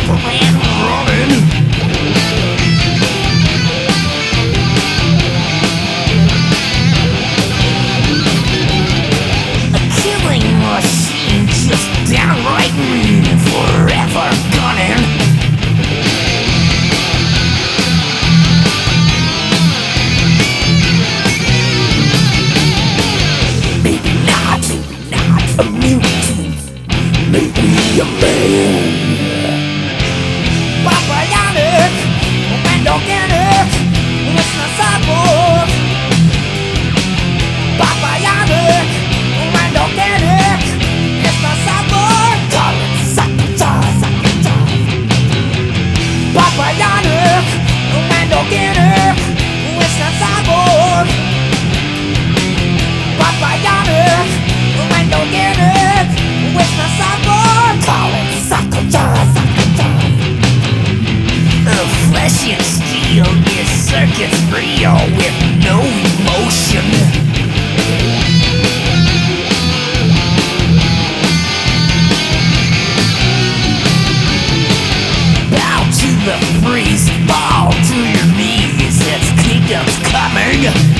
Superman running. A killing machine, just downright mean, forever gunning. Maybe not a mutant, maybe a man. Bionic, and organic, it's not cyborg. Bionic, and organic, it's not cyborg. Call it cyborg. Bionic, and organic, it's not cyborg. Bionic, and organic, it's not cyborg. Call it cyborg. Flesh and steel is circuits real with no emotion. Bow to the priest, fall to your knees, its kingdom's coming.